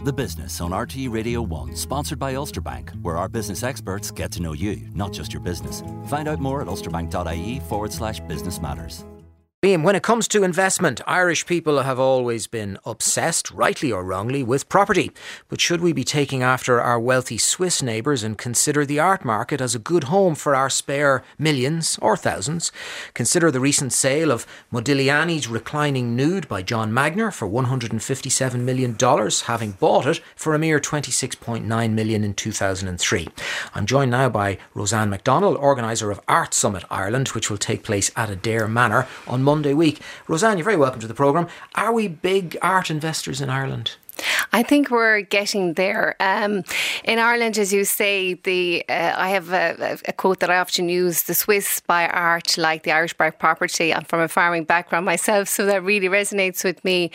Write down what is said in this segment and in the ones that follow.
The Business on RTE Radio 1, sponsored by Ulster Bank, where our business experts get to know you, not just your business. Find out more at ulsterbank.ie/business matters. Liam, when it comes to investment, Irish people have always been obsessed, rightly or wrongly, with property. But should we be taking after our wealthy Swiss neighbours and consider the art market as a good home for our spare millions or thousands? Consider the recent sale of Modigliani's Reclining Nude by John Magner for $157 million, having bought it for a mere $26.9 million in 2003. I'm joined now by Roseanne MacDonald, organiser of Art Summit Ireland, which will take place at Adare Manor on Monday week. Roseanne, you're very welcome to the programme. Are we big art investors in Ireland? I think we're getting there. In Ireland, as you say, I have a quote that I often use: the Swiss buy art like the Irish buy property. I'm from a farming background myself, so that really resonates with me.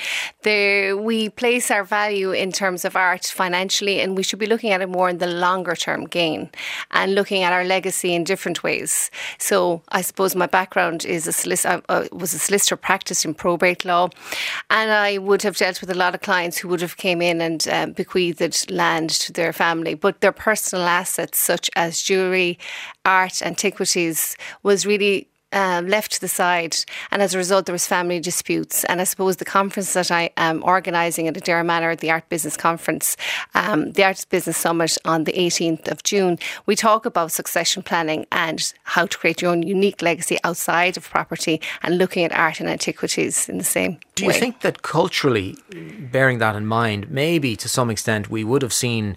We place our value in terms of art financially, and we should be looking at it more in the longer term gain and looking at our legacy in different ways. So I suppose my background is I was a solicitor, practiced in probate law, and I would have dealt with a lot of clients who would have came in and bequeathed land to their family, but their personal assets such as jewellery, art, antiquities was really left to the side, and as a result there was family disputes. And I suppose the conference that I am organising at Adare Manor, the Art Business Conference, the Art Business Summit on the 18th of June, we talk about succession planning and how to create your own unique legacy outside of property and looking at art and antiquities in the same way. Do you think that culturally, bearing that in mind, maybe to some extent we would have seen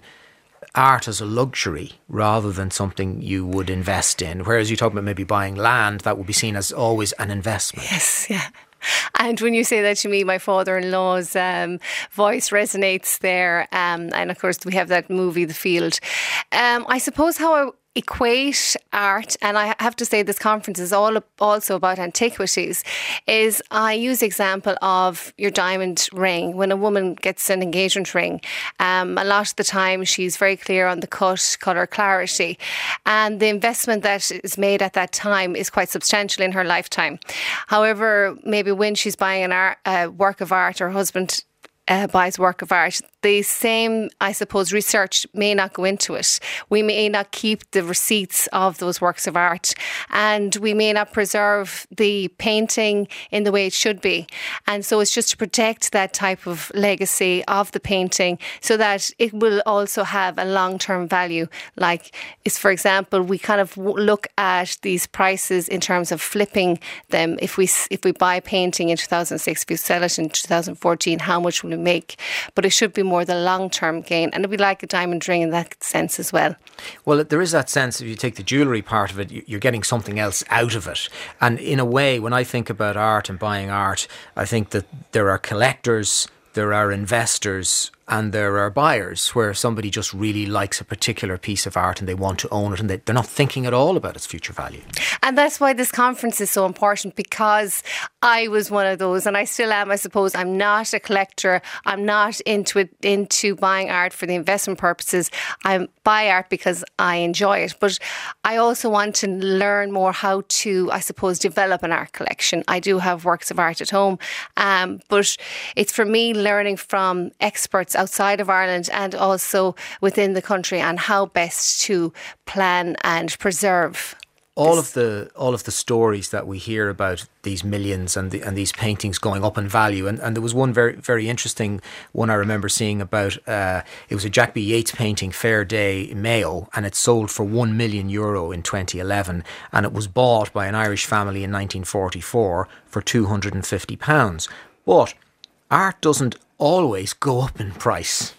art as a luxury rather than something you would invest in? Whereas you talk about maybe buying land, that would be seen as always an investment. Yes, yeah. And when you say that to me, my father-in-law's voice resonates there. And of course, we have that movie, The Field. I suppose how I equate art, and I have to say this conference is also about antiquities, is I use the example of your diamond ring. When a woman gets an engagement ring, a lot of the time she's very clear on the cut, colour, clarity, and the investment that is made at that time is quite substantial in her lifetime. However, maybe when she's buying a work of art, her husband buys work of art, the same, I suppose, research may not go into it. We may not keep the receipts of those works of art, and we may not preserve the painting in the way it should be. And so it's just to protect that type of legacy of the painting so that it will also have a long-term value. Like, for example, we kind of look at these prices in terms of flipping them. If we buy a painting in 2006, if we sell it in 2014, how much will we make? But it should be more the long-term gain, and it'd be like a diamond ring in that sense as well. Well, there is that sense, if you take the jewellery part of it, you're getting something else out of it. And in a way, when I think about art and buying art, I think that there are collectors, there are investors, and there are buyers, where somebody just really likes a particular piece of art and they want to own it, and they're not thinking at all about its future value. And that's why this conference is so important, because I was one of those, and I still am, I suppose. I'm not a collector. I'm not into buying art for the investment purposes. I buy art because I enjoy it. But I also want to learn more how to, I suppose, develop an art collection. I do have works of art at home, but it's for me learning from experts outside of Ireland and also within the country on how best to plan and preserve. All of the stories that we hear about these millions and these paintings going up in value, and there was one very, very interesting one I remember seeing about it was a Jack B. Yeats painting, Fair Day, Mayo, and it sold for €1 million in 2011, and it was bought by an Irish family in 1944 for £250. But art doesn't always go up in price.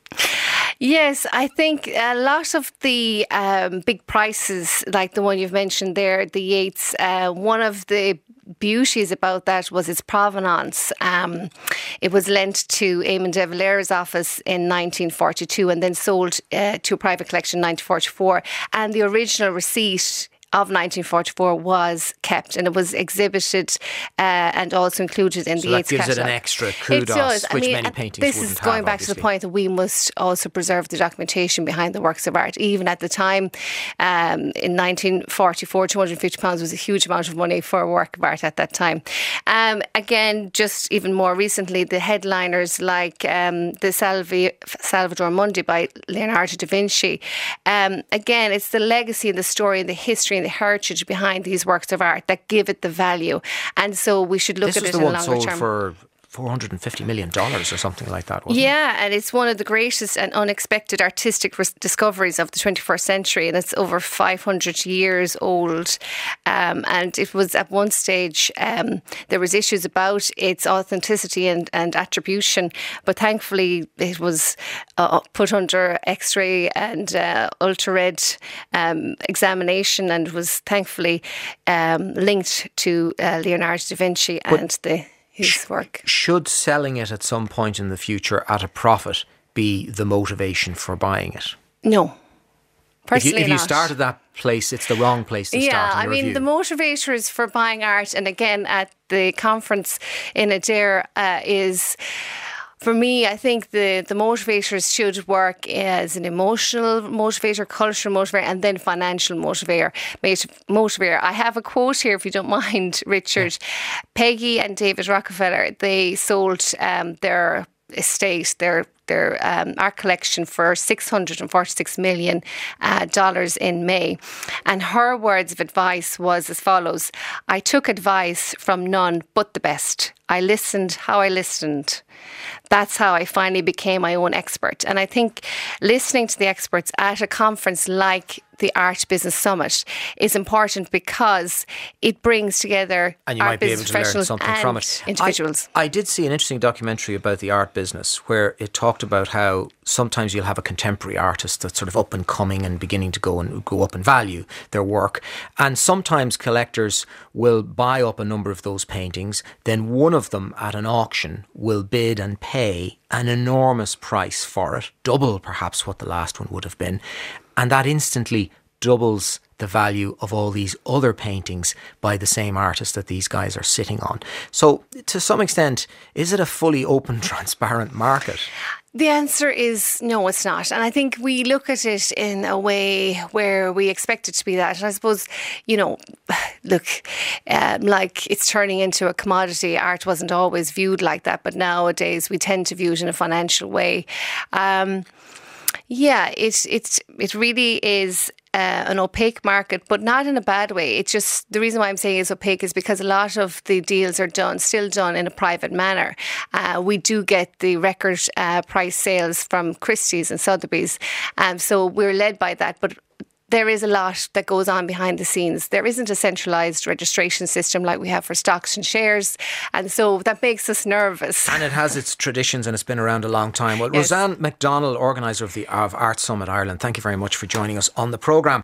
Yes, I think a lot of the big prices, like the one you've mentioned there, the Yeats, one of the beauties about that was its provenance. It was lent to Eamon de Valera's office in 1942 and then sold to a private collection in 1944. And the original receipt of 1944 was kept, and it was exhibited and also included in the Yeats catalogue. That gives it an extra kudos, which many paintings wouldn't have. This is going back to the point that we must also preserve the documentation behind the works of art. Even at the time, in 1944, £250 was a huge amount of money for a work of art at that time. Again, just even more recently, the headliners like the Salvator Mundi by Leonardo da Vinci. Again, it's the legacy and the story and the history and the heritage behind these works of art that give it the value. And so we should look at it in a longer term. This was the one sold for $450 million or something like that, wasn't it? Yeah, and it's one of the greatest and unexpected artistic discoveries of the 21st century, and it's over 500 years old. And it was at one stage, there was issues about its authenticity and attribution, but thankfully it was put under X-ray and ultra-red examination, and was thankfully linked to Leonardo da Vinci and his work. Should selling it at some point in the future at a profit be the motivation for buying it? No. Personally, if you start at that place, it's the wrong place to start. Yeah, I mean, the motivators for buying art, and again at the conference in Adare is... For me, I think the motivators should work as an emotional motivator, cultural motivator, and then financial motivator. I have a quote here, if you don't mind, Richard. Yeah. Peggy and David Rockefeller, they sold their estate, their art collection for $646 million in May. And her words of advice was as follows: I took advice from none but the best. I listened how I listened. That's how I finally became my own expert. And I think listening to the experts at a conference like the Art Business Summit is important because it brings together art business professionals and individuals. I did see an interesting documentary about the art business where it talked about how sometimes you'll have a contemporary artist that's sort of up and coming and beginning to go up in value, their work. And sometimes collectors will buy up a number of those paintings. Then one of them at an auction will bid and pay an enormous price for it, double perhaps what the last one would have been. And that instantly doubles the value of all these other paintings by the same artist that these guys are sitting on. So to some extent, is it a fully open, transparent market? The answer is no, it's not. And I think we look at it in a way where we expect it to be that. And I suppose, like it's turning into a commodity. Art wasn't always viewed like that, but nowadays we tend to view it in a financial way. It really is an opaque market, but not in a bad way. It's just, the reason why I'm saying it's opaque is because a lot of the deals are still done in a private manner. We do get the record price sales from Christie's and Sotheby's, so we're led by that. But there is a lot that goes on behind the scenes. There isn't a centralised registration system like we have for stocks and shares, and so that makes us nervous. And it has its traditions and it's been around a long time. Well, yes. Roseanne McDonnell, organiser of Art Summit Ireland, thank you very much for joining us on the programme.